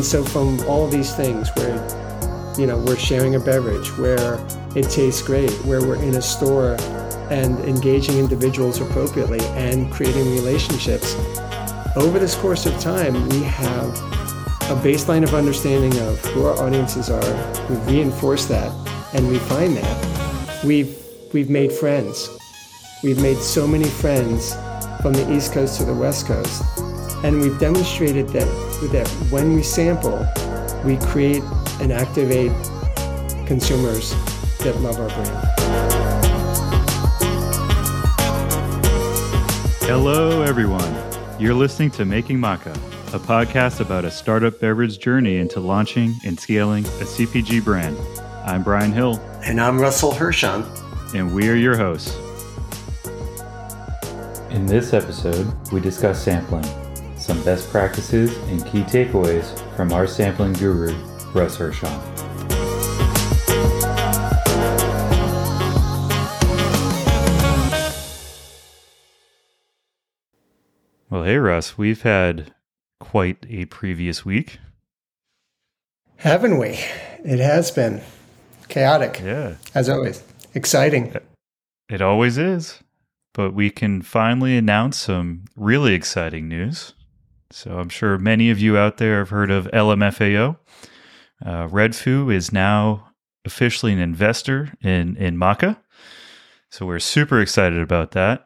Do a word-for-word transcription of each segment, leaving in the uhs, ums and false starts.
And so from all these things where, you know, we're sharing a beverage, where it tastes great, where we're in a store and engaging individuals appropriately and creating relationships, over this course of time, we have a baseline of understanding of who our audiences are. We reinforce that and refine that. We've, we've made friends. We've made so many friends from the East Coast to the West Coast. And we've demonstrated that, that when we sample, we create and activate consumers that love our brand. Hello, everyone. You're listening to Making Maca, a podcast about a startup beverage journey into launching and scaling a C P G brand. I'm Brian Hill. And I'm Russell Hirschon. And we are your hosts. In this episode, we discuss sampling, some best practices and key takeaways from our sampling guru, Russ Hirschon. Well, hey, Russ, we've had quite a previous week. Haven't we? It has been chaotic. Yeah. As always. Exciting. It always is. But we can finally announce some really exciting news. So I'm sure many of you out there have heard of L M F A O. Uh, Redfoo is now officially an investor in, in Maca. So we're super excited about that.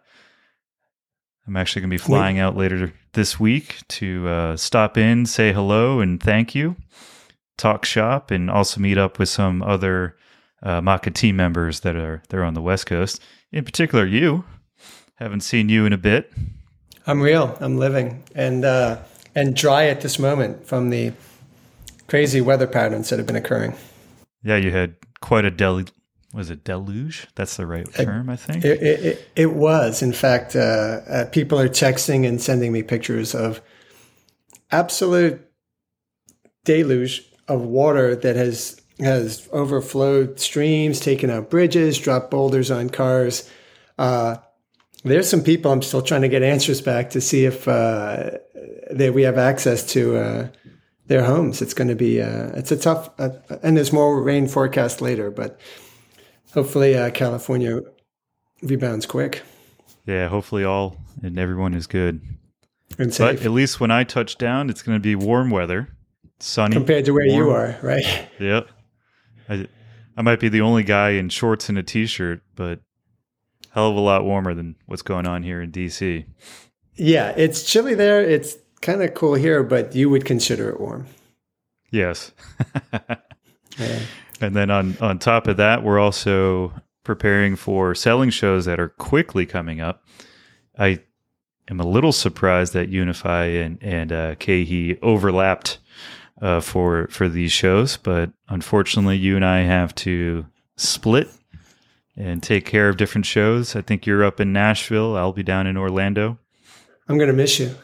I'm actually going to be flying out later this week to uh, stop in, say hello, and thank you, talk shop, and also meet up with some other uh, Maca team members that are there on the West Coast. In particular, you. Haven't seen you in a bit. I'm real. I'm living and uh, and dry at this moment from the crazy weather patterns that have been occurring. Yeah, you had quite a del. Was it deluge? That's the right term, I think. It, it, it, it was. In fact, uh, uh, people are texting and sending me pictures of absolute deluge of water that has has overflowed streams, taken out bridges, dropped boulders on cars. Uh, there's some people I'm still trying to get answers back to see if uh, that we have access to uh, their homes. It's going to be uh, it's a tough, uh, and there's more rain forecast later, but. Hopefully, uh, California rebounds quick. Yeah, hopefully all and everyone is good. And safe. But at least when I touch down, it's going to be warm weather, sunny. Compared to where warm. you are, right? Yeah. I, I might be the only guy in shorts and a t-shirt, but hell of a lot warmer than what's going on here in D C. Yeah, it's chilly there. It's kind of cool here, but you would consider it warm. Yes. Yeah. And then on, on top of that, we're also preparing for selling shows that are quickly coming up. I am a little surprised that Unify and, and uh, KeHE overlapped uh, for for these shows, but unfortunately, you and I have to split and take care of different shows. I think you're up in Nashville. I'll be down in Orlando. I'm going to miss you.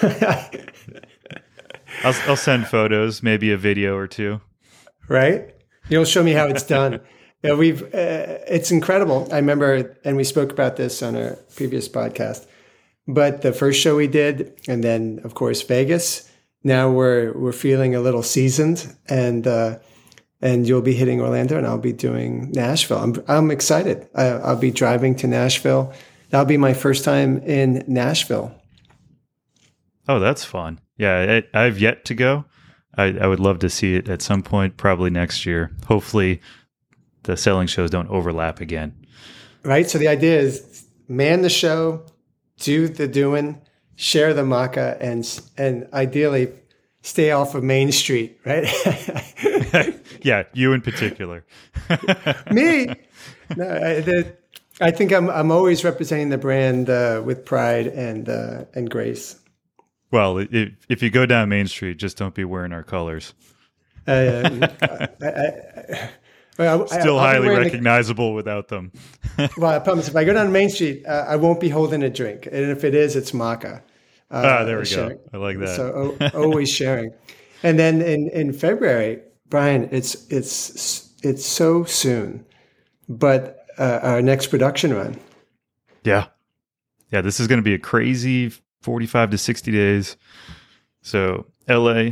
I'll, I'll send photos, maybe a video or two. Right? You'll show me how it's done. Yeah, we've. Uh, it's incredible. I remember, and we spoke about this on our previous podcast. But the first show we did, and then of course Vegas. Now we're we're feeling a little seasoned, and uh, and you'll be hitting Orlando, and I'll be doing Nashville. I'm I'm excited. I, I'll be driving to Nashville. That'll be my first time in Nashville. Oh, that's fun. Yeah, I, I've yet to go. I, I would love to see it at some point, probably next year. Hopefully the selling shows don't overlap again. Right? So the idea is man the show, do the doing, share the Maca, and and ideally stay off of Main Street, right? Yeah, you in particular. Me? No, I, the, I think I'm I'm always representing the brand uh, with pride and uh, and grace. Well, if, if you go down Main Street, just don't be wearing our colors. Uh, I, I, well, Still I, highly recognizable the, without them. Well, I promise, if I go down Main Street, uh, I won't be holding a drink. And if it is, it's Maca. Uh, ah, there we sharing. go. I like that. So o- always sharing. And then in, in February, Brian, it's it's it's so soon, but uh, our next production run. Yeah. Yeah, this is going to be a crazy forty-five to sixty days. So L A,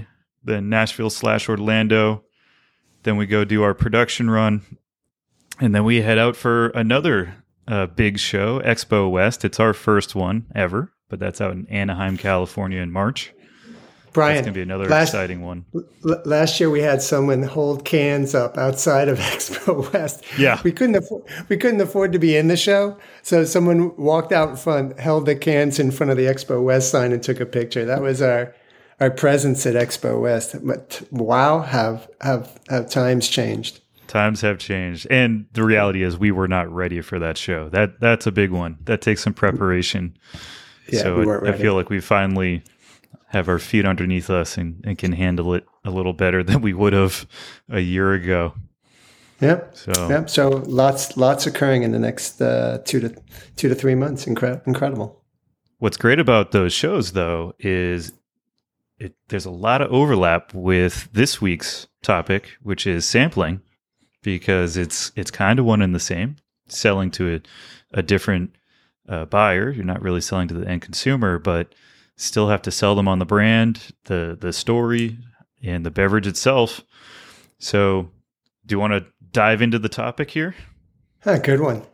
then Nashville slash Orlando. Then we go do our production run. And then we head out for another uh, big show, Expo West. It's our first one ever, but that's out in Anaheim, California in March. Brian, it's going to be another last, exciting one. L- last year we had someone hold cans up outside of Expo West. Yeah. We couldn't afford, we couldn't afford to be in the show. So someone walked out in front, held the cans in front of the Expo West sign and took a picture. That was our our presence at Expo West. But wow, have have have times changed. Times have changed. And the reality is we were not ready for that show. That that's a big one. That takes some preparation. Yeah, so we it, weren't ready. I feel like we finally have our feet underneath us and, and can handle it a little better than we would have a year ago. Yep. So, yep. So lots, lots occurring in the next uh, two to two to three months. Incre- incredible. What's great about those shows, though, is it, there's a lot of overlap with this week's topic, which is sampling, because it's it's kind of one and the same. Selling to a, a different uh, buyer, you're not really selling to the end consumer, but still have to sell them on the brand, the the story, and the beverage itself. So, do you want to dive into the topic here? Ah, good one.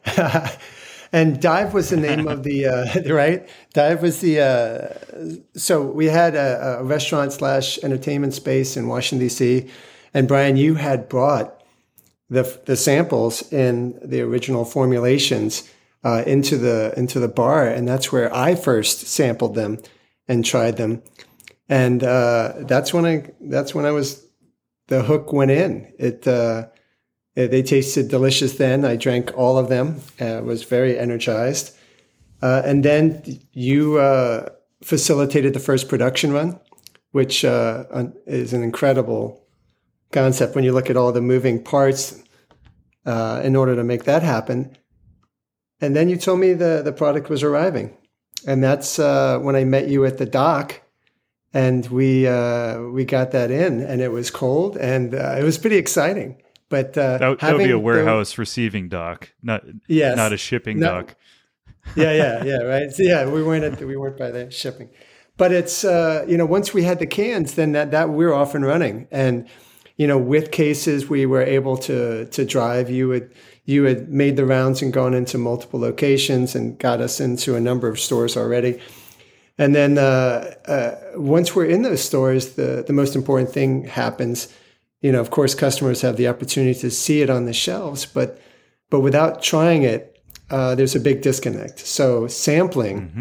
And Dive was the name of the uh, right. Dive was the uh, so we had a, a restaurant slash entertainment space in Washington D C, and Brian, you had brought the the samples in the original formulations uh, into the into the bar, and that's where I first sampled them and tried them, and uh, that's when I that's when I was the hook went in. It uh, they tasted delicious. Then I drank all of them. Uh, was very energized, uh, and then you uh, facilitated the first production run, which uh, is an incredible concept when you look at all the moving parts uh, in order to make that happen. And then you told me the the product was arriving. And that's uh, when I met you at the dock, and we uh, we got that in, and it was cold, and uh, it was pretty exciting. But uh, that, that would be a warehouse the, receiving dock, not yes, not a shipping no, dock. yeah, yeah, yeah, right. So yeah, we weren't at the, we weren't by the shipping, but it's uh, you know once we had the cans, then that that we were off and running, and you know with cases we were able to to drive. You would. You had made the rounds and gone into multiple locations and got us into a number of stores already. And then uh, uh, once we're in those stores, the, the most important thing happens. You know, of course, customers have the opportunity to see it on the shelves, but but without trying it, uh, there's a big disconnect. So sampling, mm-hmm.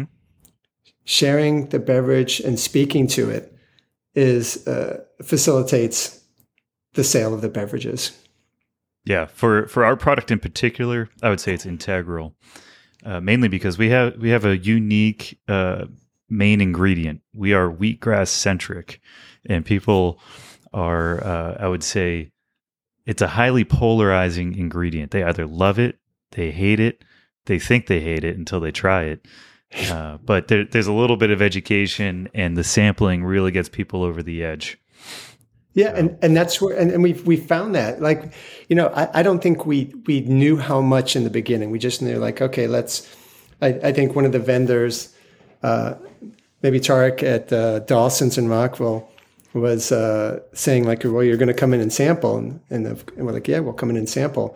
sharing the beverage and speaking to it is uh, facilitates the sale of the beverages. Yeah, for, for our product in particular, I would say it's integral, uh, mainly because we have we have a unique uh, main ingredient. We are wheatgrass centric, and people are, uh, I would say, it's a highly polarizing ingredient. They either love it, they hate it, they think they hate it until they try it. Uh, but there, there's a little bit of education, and the sampling really gets people over the edge. Yeah, and, and that's where and, and we we found that. Like, you know, I, I don't think we we knew how much in the beginning. We just knew like, okay, let's I, I think one of the vendors, uh, maybe Tarek at uh, Dawson's in Rockville, was uh, saying like, well, you're going to come in and sample, and, and, the, and we're like, yeah, we'll come in and sample.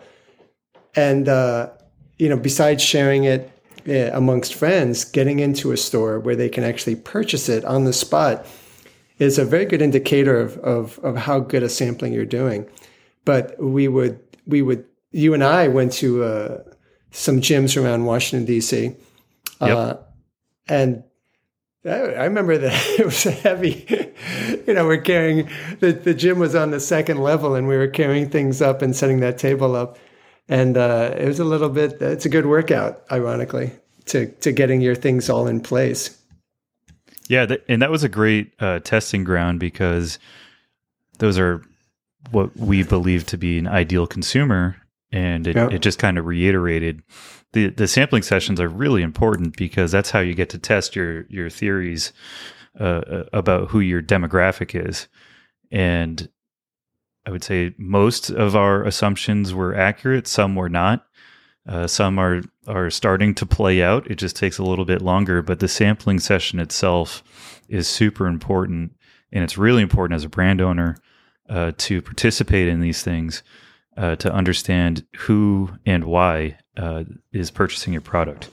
And uh, you know, besides sharing it uh, amongst friends, getting into a store where they can actually purchase it on the spot is a very good indicator of, of, of how good a sampling you're doing. But we would, we would, you and I went to uh, some gyms around Washington, D C. Uh, yep. And I, I remember that it was heavy. You know, we're carrying, the, the gym was on the second level, and we were carrying things up and setting that table up. And uh, it was a little bit, it's a good workout, ironically, to, to getting your things all in place. Yeah, th- and that was a great uh, testing ground, because those are what we believe to be an ideal consumer, and it, yeah. it just kind of reiterated the the sampling sessions are really important, because that's how you get to test your your theories uh, about who your demographic is. And I would say most of our assumptions were accurate, some were not. Uh, some are are starting to play out. It just takes a little bit longer, but the sampling session itself is super important, and it's really important as a brand owner uh, to participate in these things, uh, to understand who and why uh, is purchasing your product.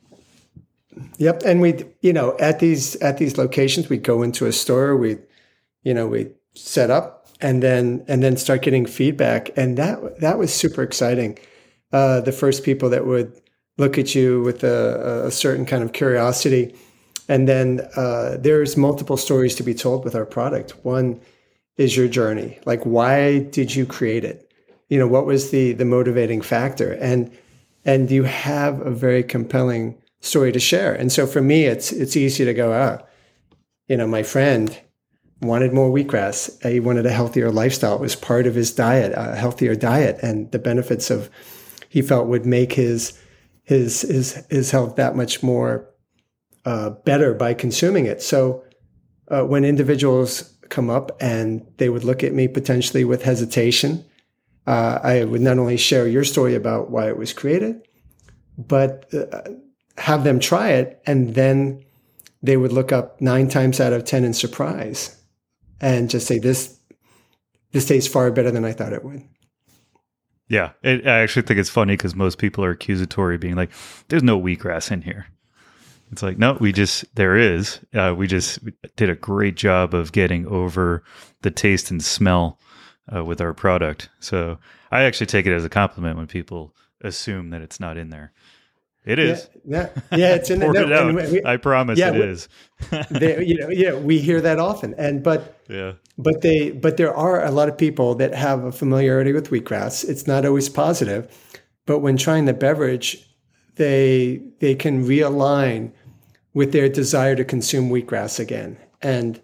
Yep, and we, you know, at these at these locations, we go into a store, we, you know, we set up, and then and then start getting feedback, and that that was super exciting. Uh, the first people that would look at you with a, a certain kind of curiosity, and then uh, there's multiple stories to be told with our product. One is your journey, like why did you create it? You know, what was the the motivating factor, and and you have a very compelling story to share. And so for me, it's it's easy to go, ah, you know, my friend wanted more wheatgrass. He wanted a healthier lifestyle. It was part of his diet, a healthier diet, and the benefits of he felt would make his his his his health that much more uh, better by consuming it. So uh, when individuals come up and they would look at me potentially with hesitation, uh, I would not only share your story about why it was created, but uh, have them try it, and then they would look up nine times out of ten in surprise and just say, this this tastes far better than I thought it would. Yeah, it, I actually think it's funny because most people are accusatory, being like, there's no wheatgrass in here. It's like, no, we just, there is. Uh, we just did a great job of getting over the taste and smell uh, with our product. So I actually take it as a compliment when people assume that it's not in there. It is. Yeah, yeah, yeah it's in there. No, it out. We, I promise yeah, it we, is. they, you know, yeah, we hear that often, and but yeah, but they but there are a lot of people that have a familiarity with wheatgrass. It's not always positive, but when trying the beverage, they they can realign with their desire to consume wheatgrass again, and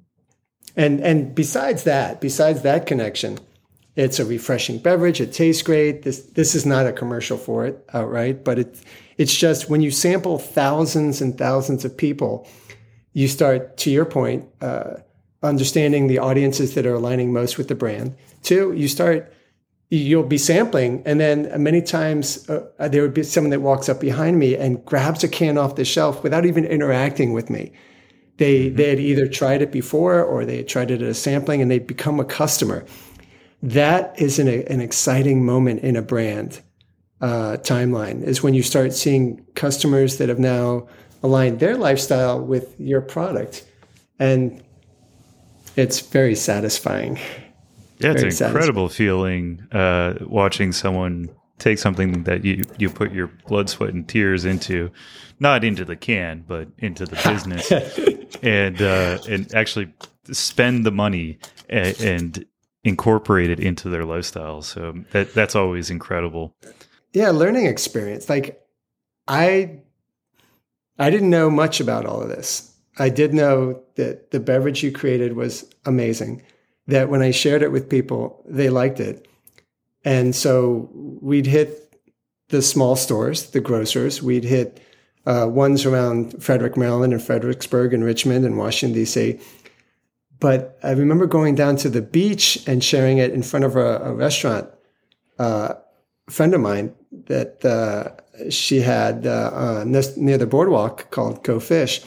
and and besides that, besides that connection, it's a refreshing beverage. It tastes great. This this is not a commercial for it outright, but it it's just when you sample thousands and thousands of people, you start, to your point, uh, understanding the audiences that are aligning most with the brand. Two, you start, you'll be sampling, and then many times uh, there would be someone that walks up behind me and grabs a can off the shelf without even interacting with me. They mm-hmm. they had either tried it before or they had tried it at a sampling, and they'd become a customer. That is an, an exciting moment in a brand uh, timeline, is when you start seeing customers that have now aligned their lifestyle with your product. And it's very satisfying. Yeah, it's very an incredible feeling uh, watching someone take something that you, you put your blood, sweat, and tears into, not into the can, but into the business, and uh, and actually spend the money and, and incorporate it into their lifestyle. So that that's always incredible. Yeah, learning experience. Like I I didn't know much about all of this. I did know that the beverage you created was amazing, that when I shared it with people, they liked it. And so we'd hit the small stores, the grocers. We'd hit uh, ones around Frederick, Maryland, and Fredericksburg, and Richmond, and Washington, D C. But I remember going down to the beach and sharing it in front of a, a restaurant. Uh, a friend of mine that uh, she had uh, uh, near the boardwalk called Go Fish.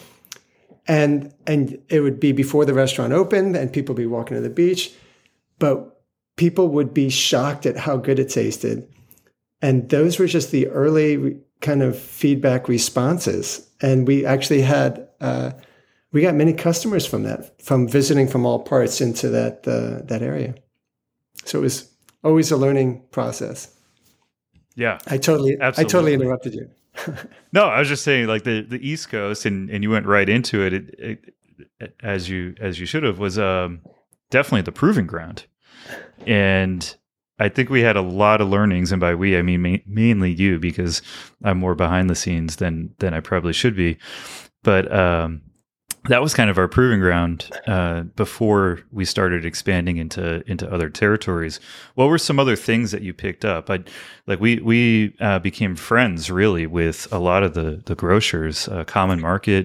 And and it would be before the restaurant opened, and people would be walking to the beach. But people would be shocked at how good it tasted. And those were just the early kind of feedback responses. And we actually had... Uh, We got many customers from that, from visiting from all parts into that uh, that area. So it was always a learning process. Yeah, I totally, absolutely. I totally interrupted you. No, I was just saying, like the, the East Coast, and, and you went right into it, it, it as you as you should have, was um, definitely the proving ground. And I think we had a lot of learnings, and by we I mean ma- mainly you, because I'm more behind the scenes than than I probably should be. But um, that was kind of our proving ground uh, before we started expanding into into other territories. What were some other things that you picked up? I like we we uh, became friends really with a lot of the the grocers, uh, Common Market,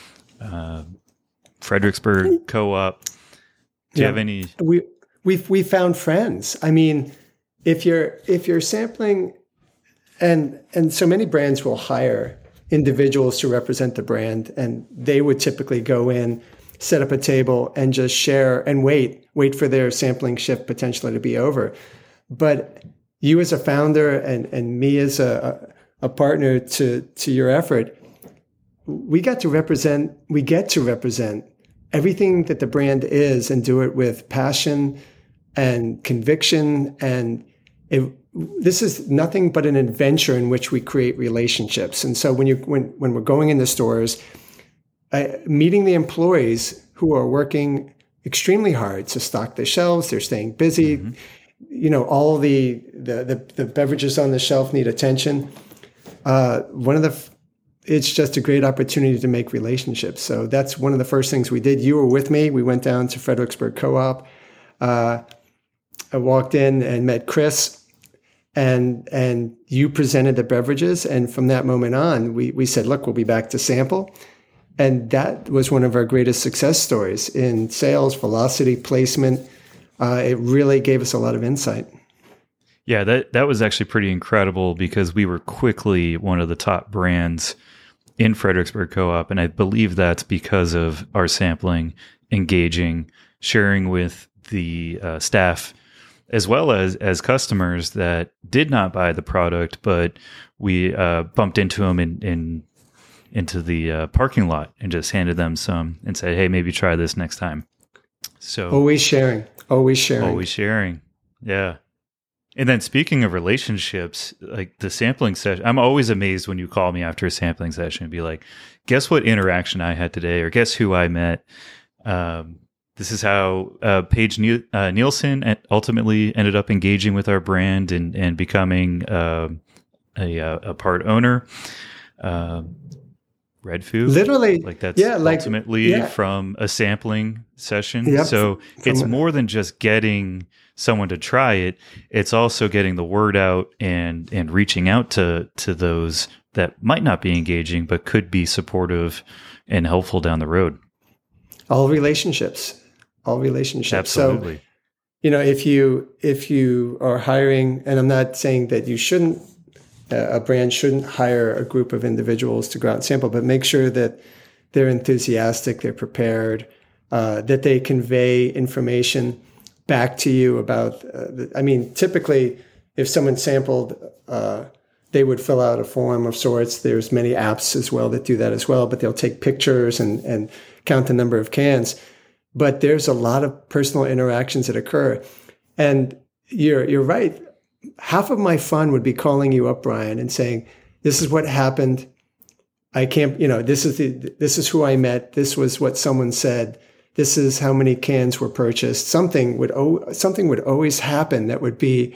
uh, Fredericksburg Co-op. Do you yeah. have any? We we we found friends. I mean, if you're if you're sampling And and so many brands will hire individuals to represent the brand, and they would typically go in, set up a table, and just share and wait, wait for their sampling shift potentially to be over. But you as a founder and, and me as a, a partner to, to your effort, we got to represent, we get to represent everything that the brand is and do it with passion and conviction. And it, this is nothing but an adventure in which we create relationships. And so when you when when we're going into stores, I, meeting the employees who are working extremely hard to stock the shelves, they're staying busy. Mm-hmm. You know, all the, the the the beverages on the shelf need attention. Uh, one of the it's just a great opportunity to make relationships. So that's one of the first things we did. You were with me. We went down to Fredericksburg Co-op. Uh, I walked in and met Chris. And and you presented the beverages, and from that moment on, we we said, look, we'll be back to sample. And that was one of our greatest success stories in sales, velocity, placement. Uh, it really gave us a lot of insight. Yeah, that, that was actually pretty incredible because we were quickly one of the top brands in Fredericksburg Co-op. And I believe that's because of our sampling, engaging, sharing with the uh, staff, as well as as customers that did not buy the product, but we uh, bumped into them in, in into the uh, parking lot and just handed them some and said, "Hey, maybe try this next time." So always sharing, always sharing, always sharing. Yeah. And then speaking of relationships, like the sampling session, I'm always amazed when you call me after a sampling session and be like, "Guess what interaction I had today?" or "Guess who I met?" Um, This is how uh, Paige Niel- uh, Nielsen ultimately ended up engaging with our brand and, and becoming uh, a, a part owner. Uh, Red Food, literally, like that's yeah, like, ultimately yeah. from a sampling session. Yep. So From it's a- more than just getting someone to try it. It's also getting the word out and and reaching out to to those that might not be engaging but could be supportive and helpful down the road. All relationships. All relationships. Absolutely. So, you know, if you if you are hiring, and I'm not saying that you shouldn't, uh, a brand shouldn't hire a group of individuals to go out and sample, but make sure that they're enthusiastic, they're prepared, uh, that they convey information back to you about. Uh, the, I mean, typically, if someone sampled, uh, they would fill out a form of sorts. There's many apps as well that do that as well, but they'll take pictures and and count the number of cans. But there's a lot of personal interactions that occur. And you're you're right. Half of my fun would be calling you up, Brian, and saying, this is what happened. I can't, you know, this is the this is who I met. This was what someone said. This is how many cans were purchased. Something would something would always happen that would be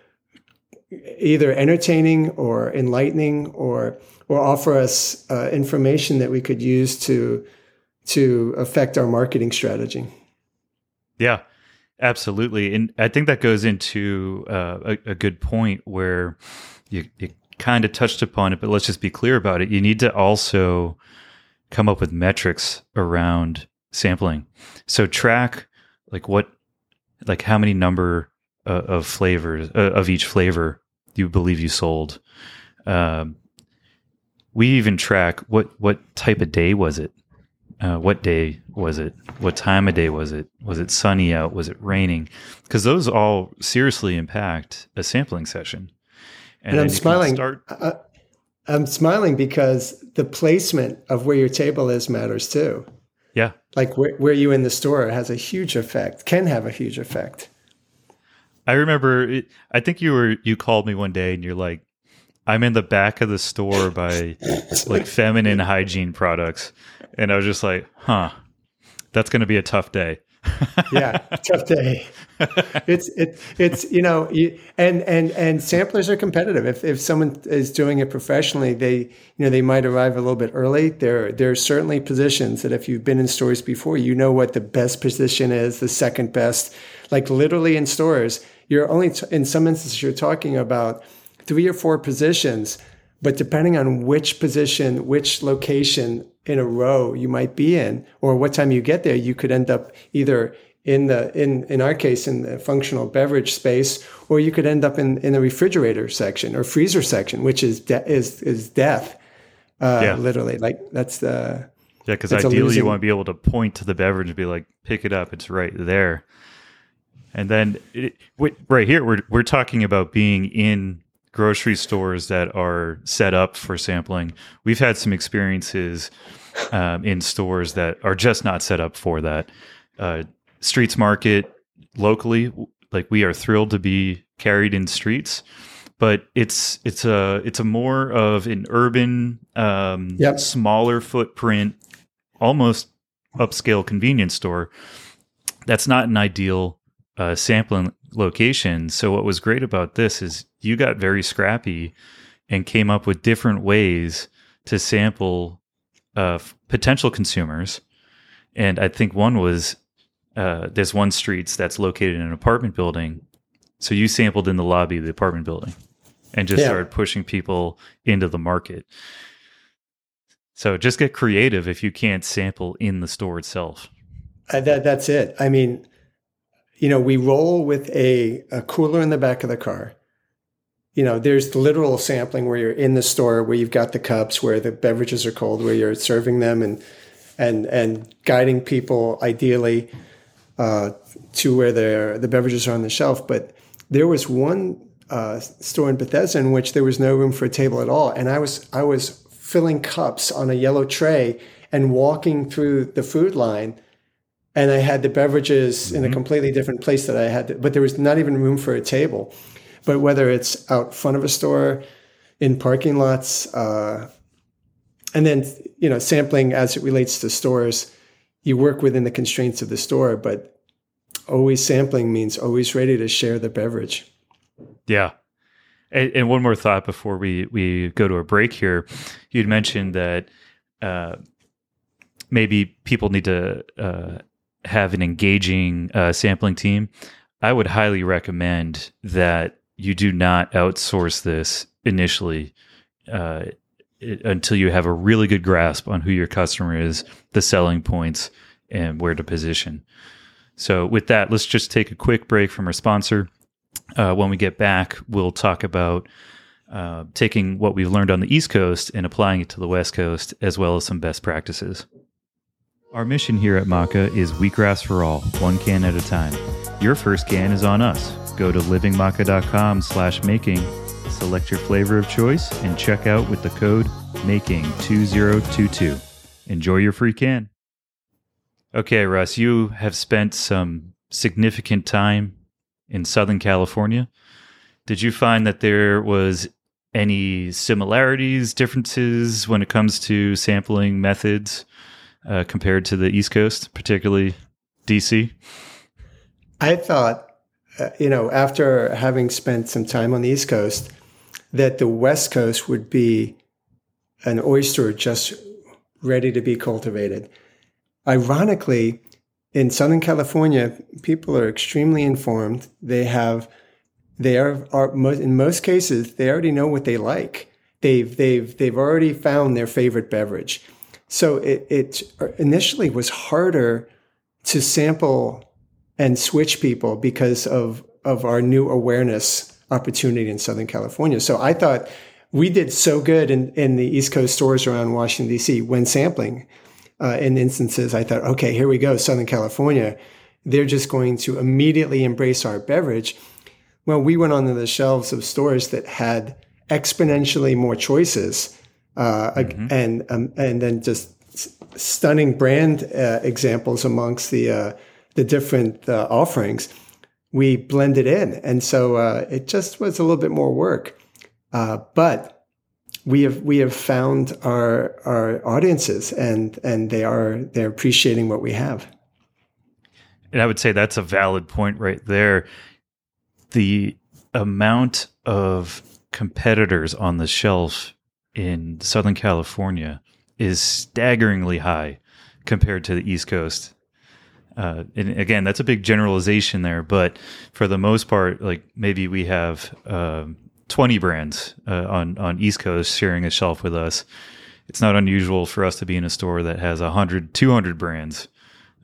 either entertaining or enlightening or or offer us uh, information that we could use to to affect our marketing strategy. Yeah, absolutely. And I think that goes into uh, a, a good point where you, you kind of touched upon it, but let's just be clear about it. You need to also come up with metrics around sampling. So track like what, like how many number uh, of flavors, uh, of each flavor you believe you sold. Um, we even track what, what type of day was it? Uh, what day was it? What time of day was it? Was it sunny out? Was it raining? Because those all seriously impact a sampling session. And, and I'm smiling. Start... I, I'm smiling because the placement of where your table is matters too. Yeah. Like where, where you in the store has a huge effect, can have a huge effect. I remember, it, I think you were, you called me one day and you're like, I'm in the back of the store by like feminine hygiene products. And I was just like, huh, that's going to be a tough day. Yeah, tough day. It's it it's you know you, and and and samplers are competitive. If if someone is doing it professionally, they you know they might arrive a little bit early. There there are certainly positions that if you've been in stores before, you know what the best position is, the second best. Like literally in stores, you're only t- in some instances you're talking about three or four positions, but depending on which position, which location in a row you might be in, or what time you get there, you could end up either in the in in our case in the functional beverage space, or you could end up in in the refrigerator section or freezer section, which is de- is is death, uh, Yeah. literally. Like that's the Yeah, because it's a ideally losing- you want to be able to point to the beverage and be like, pick it up, it's right there. And then it, wait, right here, we're we're talking about being in grocery stores that are set up for sampling. We've had some experiences um, in stores that are just not set up for that. Uh, Streets Market locally, like we are thrilled to be carried in Streets, but it's it's a it's a more of an urban, um, Yep. smaller footprint, almost upscale convenience store. That's not an ideal uh, sampling location. So what was great about this is you got very scrappy and came up with different ways to sample uh, f- potential consumers. And I think one was uh, there's one Streets that's located in an apartment building. So you sampled in the lobby of the apartment building and just Yeah. started pushing people into the market. So just get creative if you can't sample in the store itself. Uh, that that's it. I mean, you know, we roll with a, a cooler in the back of the car. You know, there's the literal sampling where you're in the store, where you've got the cups, where the beverages are cold, where you're serving them and and and guiding people ideally uh, to where their the beverages are on the shelf. But there was one uh, store in Bethesda in which there was no room for a table at all, and I was I was filling cups on a yellow tray and walking through the food line. And I had the beverages mm-hmm. in a completely different place that I had, to, but there was not even room for a table. But whether it's out front of a store, in parking lots, uh, and then, you know, sampling as it relates to stores, you work within the constraints of the store, but always sampling means always ready to share the beverage. Yeah. And, and one more thought before we, we go to a break here. You'd mentioned that uh, maybe people need to uh, have an engaging uh, sampling team. I would highly recommend that you do not outsource this initially uh, it, until you have a really good grasp on who your customer is, the selling points, and where to position. So with that, let's just take a quick break from our sponsor. Uh, when we get back, we'll talk about uh, taking what we've learned on the East Coast and applying it to the West Coast, as well as some best practices. Our mission here at Maca is wheatgrass for all, one can at a time. Your first can is on us. Go to livingmaca.com slash making, select your flavor of choice, and check out with the code making two zero two two. Enjoy your free can. Okay, Russ, you have spent some significant time in Southern California. Did you find that there was any similarities, differences when it comes to sampling methods uh, compared to the East Coast, particularly D C? I thought, uh, you know, after having spent some time on the East Coast, that the West Coast would be an oyster just ready to be cultivated. Ironically, in Southern California, people are extremely informed. They have, they are, are in most cases, they already know what they like. They've they've they've already found their favorite beverage. So it, it initially was harder to sample and switch people because of of our new awareness opportunity in Southern California. So I thought we did so good in, in the East Coast stores around Washington, D C when sampling. Uh, in instances, I thought, okay, here we go, Southern California. They're just going to immediately embrace our beverage. Well, we went onto the shelves of stores that had exponentially more choices, uh, mm-hmm. and um, and then just stunning brand uh, examples amongst the uh, the different uh, offerings. We blended in, and so uh, it just was a little bit more work, uh, but. We have we have found our our audiences, and and they are they're appreciating what we have. And I would say that's a valid point right there. The amount of competitors on the shelf in Southern California is staggeringly high compared to the East Coast. Uh, and again, that's a big generalization there, but for the most part, like maybe we have. Um, twenty brands uh, on, on East Coast sharing a shelf with us. It's not unusual for us to be in a store that has one hundred, two hundred brands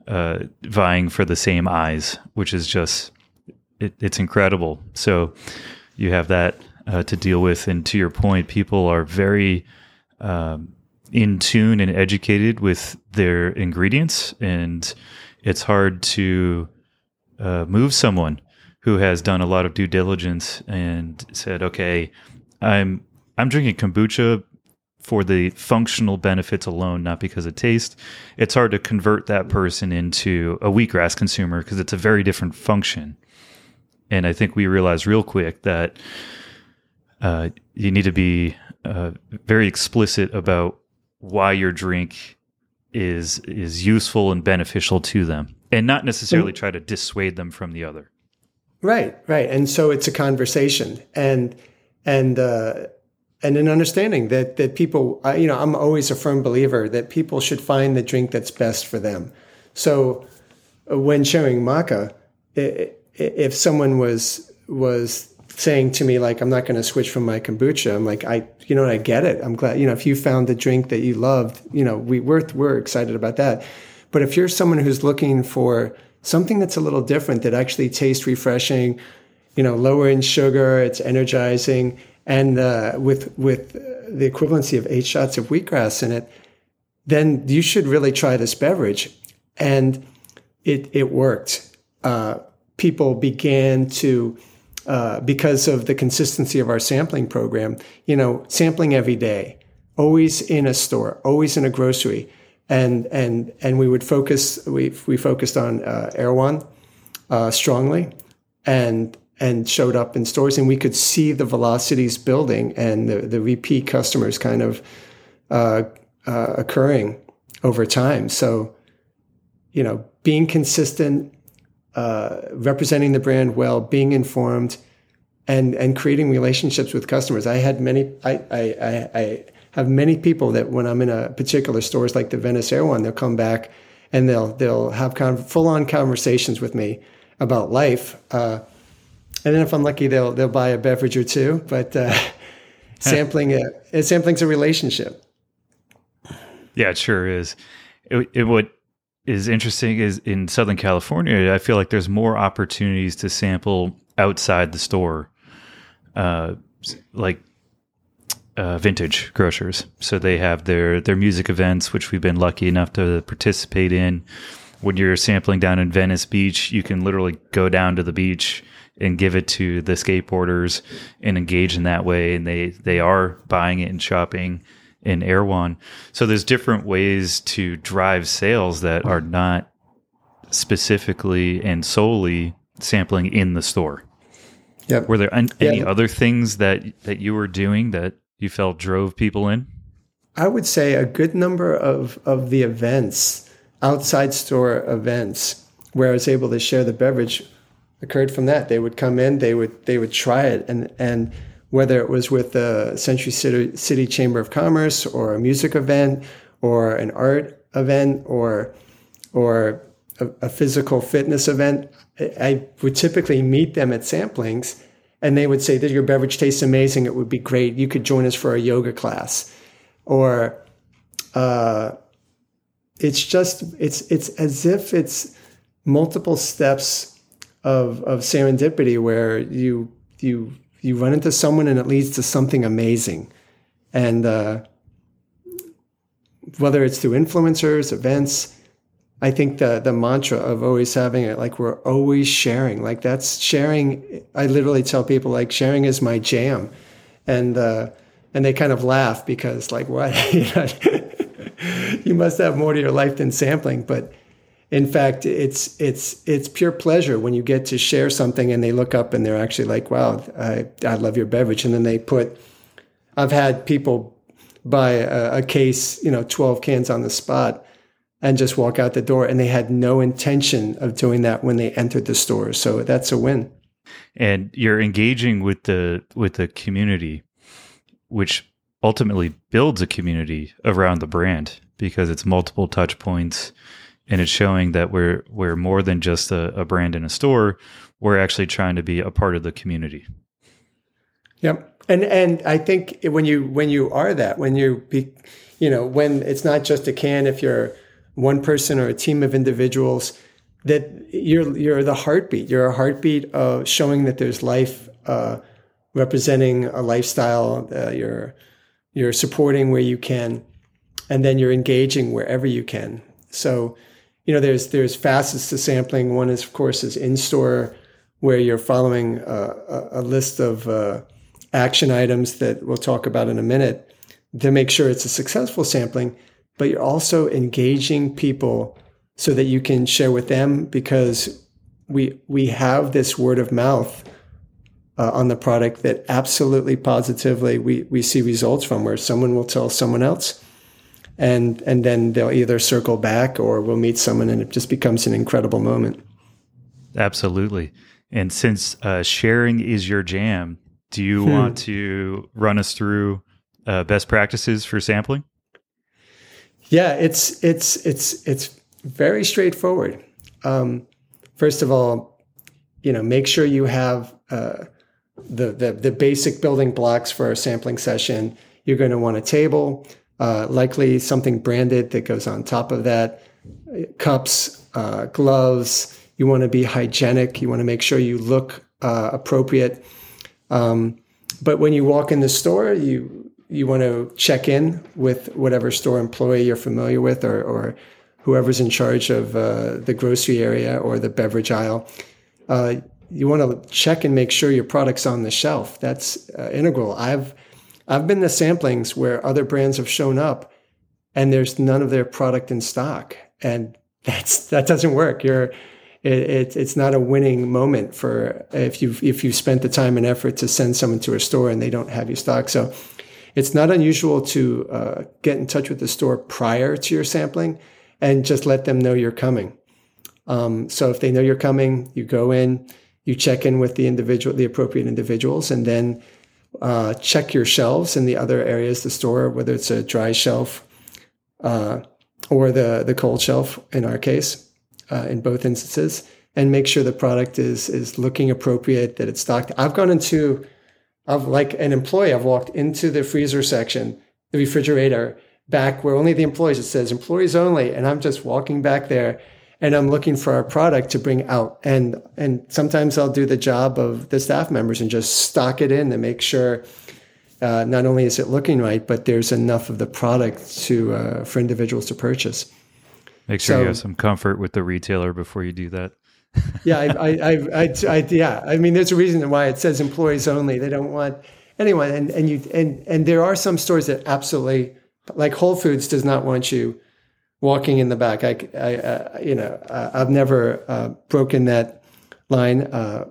uh, vying for the same eyes, which is just it, it's incredible. So you have that uh, to deal with, and to your point, people are very um, in tune and educated with their ingredients, and it's hard to uh, move someone who has done a lot of due diligence and said, "Okay, I'm I'm drinking kombucha for the functional benefits alone, not because of taste." It's hard to convert that person into a wheatgrass consumer because it's a very different function. And I think we realized real quick that uh, you need to be uh, very explicit about why your drink is is useful and beneficial to them, and not necessarily try to dissuade them from the other. Right, right. And so it's a conversation, and and uh, and an understanding that that people, uh, you know, I'm always a firm believer that people should find the drink that's best for them. So uh, when sharing maca, it, if someone was was saying to me like, I'm not going to switch from my kombucha, I'm like, I, you know, I get it. I'm glad, you know, if you found the drink that you loved, you know, we we're we're excited about that. But if you're someone who's looking for something that's a little different, that actually tastes refreshing, you know, lower in sugar, it's energizing, and uh, with with the equivalency of eight shots of wheatgrass in it, then you should really try this beverage. And it it worked. Uh, people began to, uh, because of the consistency of our sampling program, you know, sampling every day, always in a store, always in a grocery. And and and we would focus. We we focused on uh, Erewhon uh, strongly, and and showed up in stores, and we could see the velocities building and the, the repeat customers kind of uh, uh, occurring over time. So, you know, being consistent, uh, representing the brand well, being informed, and and creating relationships with customers. I had many. I I I. I have many people that when I'm in a particular stores like the Venice Erewhon, they'll come back and they'll they'll have con- full-on conversations with me about life. Uh, and then if I'm lucky, they'll they'll buy a beverage or two. But uh, sampling it, sampling's a relationship. Yeah, it sure is. It, it, what is interesting is in Southern California, I feel like there's more opportunities to sample outside the store, uh, like. Uh, vintage grocers. So they have their their music events, which we've been lucky enough to participate in. When you're sampling down in Venice Beach, you can literally go down to the beach and give it to the skateboarders and engage in that way. And they, they are buying it and shopping in Erewhon. So there's different ways to drive sales that are not specifically and solely sampling in the store. Yep. Were there an, any yeah. other things that, that you were doing that you felt drove people in? I would say a good number of, of the events, outside store events, where I was able to share the beverage occurred from that. They would come in, they would they would try it, and and whether it was with the Century City, City Chamber of Commerce or a music event or an art event or or a, a physical fitness event, I would typically meet them at samplings. And they would say that your beverage tastes amazing. It would be great. You could join us for a yoga class, or uh, it's just it's it's as if it's multiple steps of of serendipity where you you you run into someone and it leads to something amazing, and uh, whether it's through influencers, events. I think the the mantra of always having it, like we're always sharing, like that's sharing. I literally tell people like sharing is my jam, and uh, and they kind of laugh because like what you know, you must have more to your life than sampling. But in fact, it's it's it's pure pleasure when you get to share something and they look up and they're actually like, wow, I I love your beverage, and then they put. I've had people buy a, a case, you know, twelve cans on the spot. And just walk out the door, and they had no intention of doing that when they entered the store. So that's a win. And you're engaging with the with the community, which ultimately builds a community around the brand because it's multiple touch points, and it's showing that we're we're more than just a, a brand in a store. We're actually trying to be a part of the community. Yep, and and I think when you when you are that, when you be, you know, when it's not just a can, if you're one person or a team of individuals, that you're you're the heartbeat. You're a heartbeat of showing that there's life, uh, representing a lifestyle. Uh, you're you're supporting where you can, and then you're engaging wherever you can. So, you know, there's there's facets to sampling. One is, of course, is in-store, where you're following a, a, a list of uh, action items that we'll talk about in a minute to make sure it's a successful sampling. But you're also engaging people so that you can share with them, because we we have this word of mouth uh, on the product that absolutely positively we we see results from, where someone will tell someone else, and and then they'll either circle back or we'll meet someone, and it just becomes an incredible moment. Absolutely. And since uh, sharing is your jam, do you hmm. want to run us through uh, best practices for sampling? Yeah, it's it's it's it's very straightforward. Um, first of all, you know, make sure you have uh, the, the the basic building blocks for a sampling session. You're going to want a table, uh, likely something branded that goes on top of that, cups, uh, gloves. You want to be hygienic. You want to make sure you look uh, appropriate. Um, but when you walk in the store, you you want to check in with whatever store employee you're familiar with, or, or whoever's in charge of uh, the grocery area or the beverage aisle. Uh, you want to check and make sure your product's on the shelf. That's uh, integral. I've I've been to samplings where other brands have shown up and there's none of their product in stock, and that's that doesn't work. You're it, it, it's not a winning moment for if you if you spent the time and effort to send someone to a store and they don't have your stock. So it's not unusual to uh, get in touch with the store prior to your sampling and just let them know you're coming. Um, so if they know you're coming, you go in, you check in with the individual, the appropriate individuals, and then uh, check your shelves in the other areas of the store, whether it's a dry shelf uh, or the the cold shelf in our case, uh, in both instances, and make sure the product is is looking appropriate, that it's stocked. I've gone into Of like an employee, I've walked into the freezer section, the refrigerator, back where only the employees, it says employees only. And I'm just walking back there and I'm looking for our product to bring out. And, and sometimes I'll do the job of the staff members and just stock it in to make sure uh, not only is it looking right, but there's enough of the product to, uh, for individuals to purchase. Make sure so, you have some comfort with the retailer before you do that. yeah, I, I, I, I, I, yeah. I mean, there's a reason why it says employees only. They don't want anyone. And and you and and there are some stores that absolutely, like Whole Foods, does not want you walking in the back. I, I uh, you know, uh, I've never uh, broken that line uh,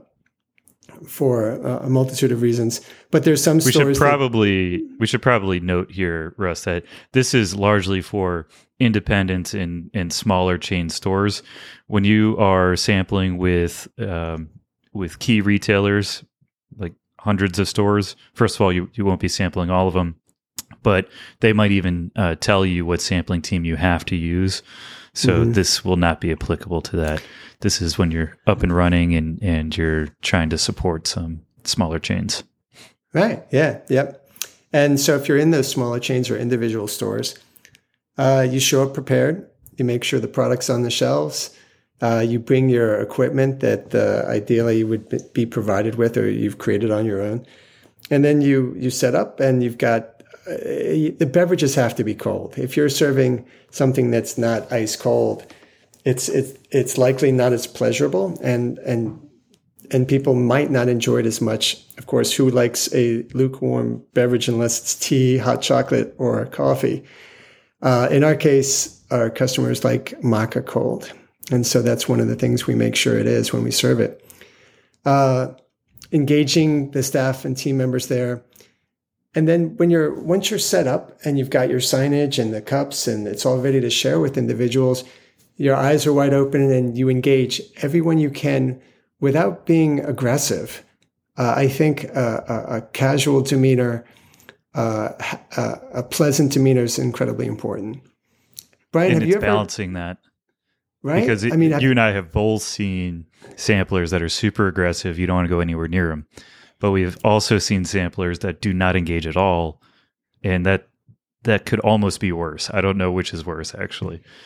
for a multitude of reasons. But there's some we stores. Should probably that, we should probably note here, Russ, that this is largely for independents in in smaller chain stores. When you are sampling with um, with key retailers, like hundreds of stores, first of all, you, you won't be sampling all of them, but they might even uh, tell you what sampling team you have to use. So mm-hmm. this will not be applicable to that. This is when you're up and running and, and you're trying to support some smaller chains. Right. Yeah. Yep. And so if you're in those smaller chains or individual stores, uh, you show up prepared. You make sure the product's on the shelves. Uh, you bring your equipment that uh, ideally you would be provided with or you've created on your own. And then you you set up and you've got, uh, the beverages have to be cold. If you're serving something that's not ice cold, it's it's it's likely not as pleasurable, and and and people might not enjoy it as much. Of course, who likes a lukewarm beverage unless it's tea, hot chocolate, or coffee? Uh, in our case, our customers like maca cold. And so that's one of the things we make sure it is when we serve it. Uh, engaging the staff and team members there. And then when you're, once you're set up and you've got your signage and the cups and it's all ready to share with individuals, your eyes are wide open and you engage everyone you can without being aggressive. Uh, I think uh, a, a casual demeanor, uh, a, a pleasant demeanor is incredibly important. Brian, and have it's you ever balancing that? Right? Because it, I mean, you I, and I have both seen samplers that are super aggressive. You don't want to go anywhere near them. But we've also seen samplers that do not engage at all. And that that could almost be worse. I don't know which is worse, actually.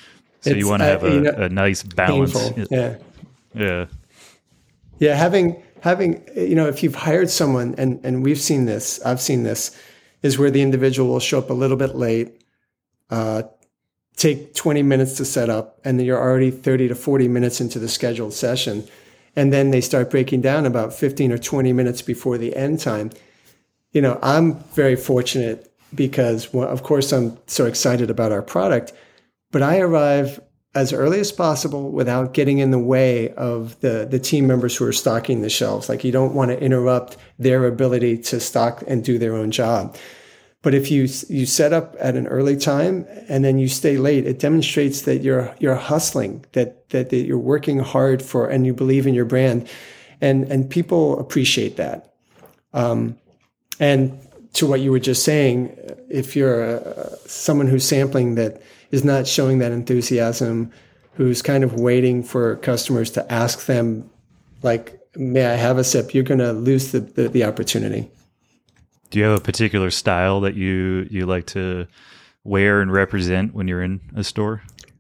So It's, you want to have uh, a, you know, a nice balance. painful. Yeah. Yeah. Yeah. Having, having, you know, if you've hired someone, and, and we've seen this, I've seen this, is where the individual will show up a little bit late, uh, take twenty minutes to set up, and then you're already thirty to forty minutes into the scheduled session. And then they start breaking down about fifteen or twenty minutes before the end time. You know, I'm very fortunate because, well, of course, I'm so excited about our product, but I arrive as early as possible without getting in the way of the, the team members who are stocking the shelves. Like, you don't want to interrupt their ability to stock and do their own job. But if you you set up at an early time and then you stay late, it demonstrates that you're you're hustling, that that, that you're working hard for, and you believe in your brand, and and people appreciate that. Um, and to what you were just saying, if you're a, someone who's sampling that is not showing that enthusiasm, who's kind of waiting for customers to ask them, like, "May I have a sip?" You're going to lose the, the the opportunity. Do you have a particular style that you, you like to wear and represent when you're in a store?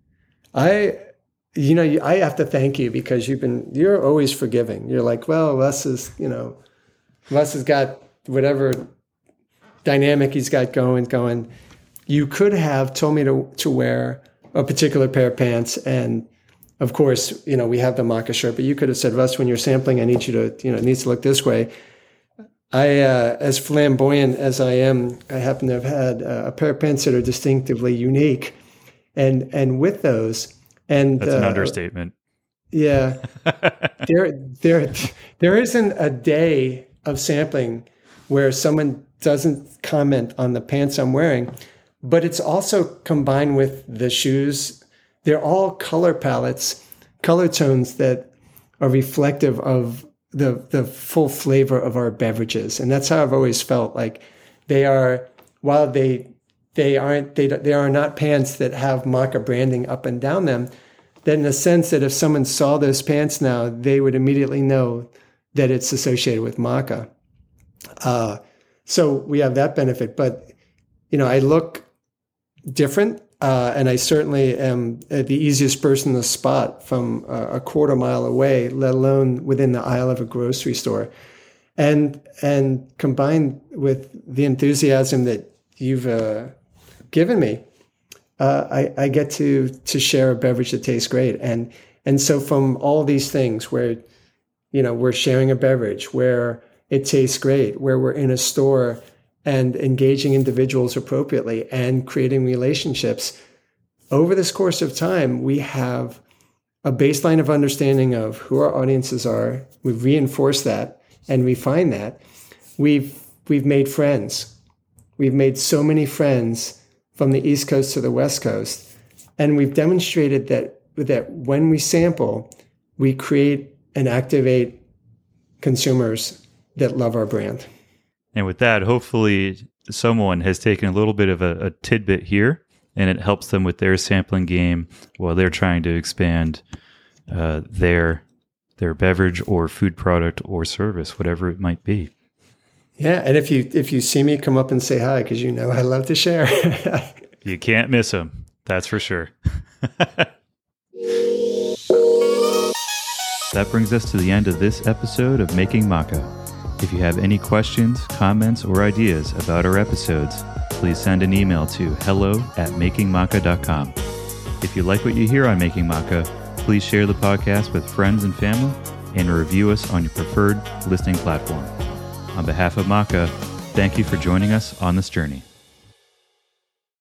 I, you know, I have to thank you because you've been, you're always forgiving. You're like, well, Les is, you know, Les has got whatever dynamic he's got going, going. You could have told me to, to wear a particular pair of pants. And of course, you know, we have the Maka shirt, but you could have said, Les, when you're sampling, I need you to, you know, it needs to look this way. I, uh, as flamboyant as I am, I happen to have had uh, a pair of pants that are distinctively unique, and and with those, and that's an uh, understatement. Yeah, there there there isn't a day of sampling where someone doesn't comment on the pants I'm wearing, but it's also combined with the shoes. They're all color palettes, color tones that are reflective of the the full flavor of our beverages. And that's how I've always felt. Like, they are, while they they aren't they they are not pants that have Maka branding up and down them, that in a sense that if someone saw those pants now, they would immediately know that it's associated with Maka. Uh, so we have that benefit. But, you know, I look different. Uh, and I certainly am the easiest person to spot from a, a quarter mile away, let alone within the aisle of a grocery store. And and combined with the enthusiasm that you've uh, given me, uh, I, I get to to share a beverage that tastes great. And and so from all these things where, you know, we're sharing a beverage, where it tastes great, where we're in a store and engaging individuals appropriately and creating relationships. Over this course of time, we have a baseline of understanding of who our audiences are. We've reinforced that and refined that. We've we've made friends. We've made so many friends from the East Coast to the West Coast. And we've demonstrated that, that when we sample, we create and activate consumers that love our brand. And with that, hopefully someone has taken a little bit of a, a tidbit here, and it helps them with their sampling game while they're trying to expand uh, their their beverage or food product or service, whatever it might be. Yeah, and if you if you see me, come up and say hi, because you know I love to share. You can't miss them, that's for sure. That brings us to the end of this episode of Making Maka. If you have any questions, comments, or ideas about our episodes, please send an email to hello at making maka dot com. If you like what you hear on Making Maka, please share the podcast with friends and family and review us on your preferred listening platform. On behalf of Maka, thank you for joining us on this journey.